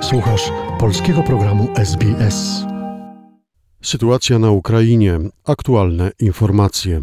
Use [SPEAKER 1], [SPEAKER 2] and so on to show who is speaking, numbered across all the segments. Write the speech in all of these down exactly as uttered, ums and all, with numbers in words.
[SPEAKER 1] Słuchasz polskiego programu S B S. Sytuacja na Ukrainie. Aktualne informacje.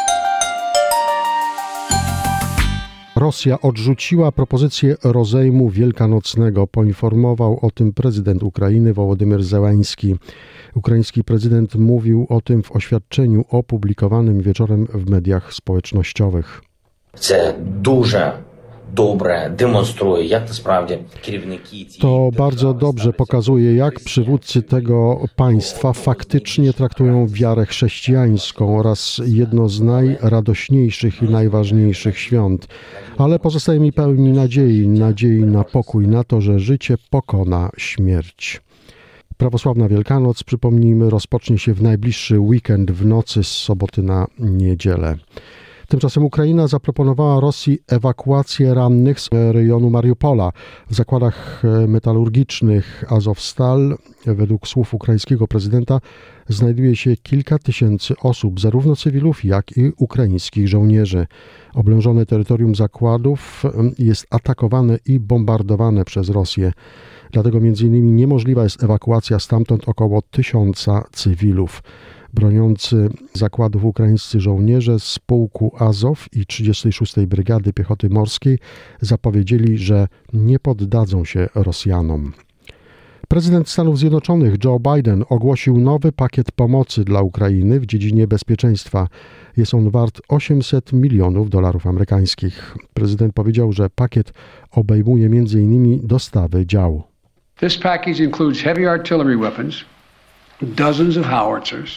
[SPEAKER 1] Rosja odrzuciła propozycję rozejmu wielkanocnego. Poinformował o tym prezydent Ukrainy Wołodymyr Zełański. Ukraiński prezydent mówił o tym w oświadczeniu opublikowanym wieczorem w mediach społecznościowych.
[SPEAKER 2] Це дуже добре демонструє, як насправді керівники
[SPEAKER 1] To bardzo dobrze pokazuje, jak przywódcy tego państwa faktycznie traktują wiarę chrześcijańską oraz jedno z najradośniejszych i najważniejszych świąt. Ale pozostaje mi pełni nadziei, nadziei na pokój, na to, że życie pokona śmierć. Prawosławna Wielkanoc, przypomnijmy, rozpocznie się w najbliższy weekend w nocy z soboty na niedzielę. Tymczasem Ukraina zaproponowała Rosji ewakuację rannych z rejonu Mariupola. W zakładach metalurgicznych Azovstal, według słów ukraińskiego prezydenta, znajduje się kilka tysięcy osób, zarówno cywilów, jak i ukraińskich żołnierzy. Oblężone terytorium zakładów jest atakowane i bombardowane przez Rosję. Dlatego między innymi niemożliwa jest ewakuacja stamtąd około tysiąca cywilów. Broniący zakładów ukraińscy żołnierze z pułku Azow i trzydziestej szóstej Brygady Piechoty Morskiej zapowiedzieli, że nie poddadzą się Rosjanom. Prezydent Stanów Zjednoczonych Joe Biden ogłosił nowy pakiet pomocy dla Ukrainy w dziedzinie bezpieczeństwa. Jest on wart osiemset milionów dolarów amerykańskich. Prezydent powiedział, że pakiet obejmuje między innymi dostawy dział.
[SPEAKER 3] This package includes heavy artillery weapons, dozens of howitzers.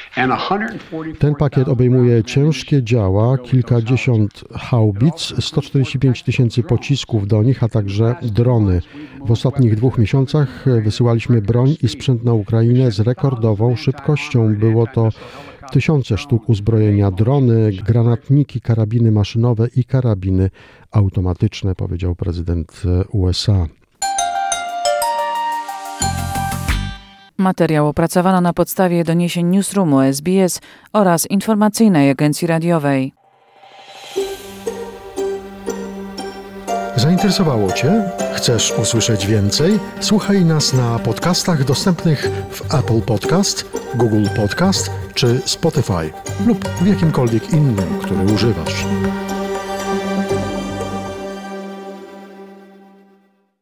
[SPEAKER 1] Ten pakiet obejmuje ciężkie działa, kilkadziesiąt haubic, sto czterdzieści pięć tysięcy pocisków do nich, a także drony. W ostatnich dwóch miesiącach wysyłaliśmy broń i sprzęt na Ukrainę z rekordową szybkością. Było to tysiące sztuk uzbrojenia, drony, granatniki, karabiny maszynowe i karabiny automatyczne, powiedział prezydent U S A.
[SPEAKER 4] Materiał opracowano na podstawie doniesień Newsroomu S B S oraz informacyjnej agencji radiowej.
[SPEAKER 1] Zainteresowało Cię? Chcesz usłyszeć więcej? Słuchaj nas na podcastach dostępnych w Apple Podcast, Google Podcast czy Spotify lub w jakimkolwiek innym, który używasz.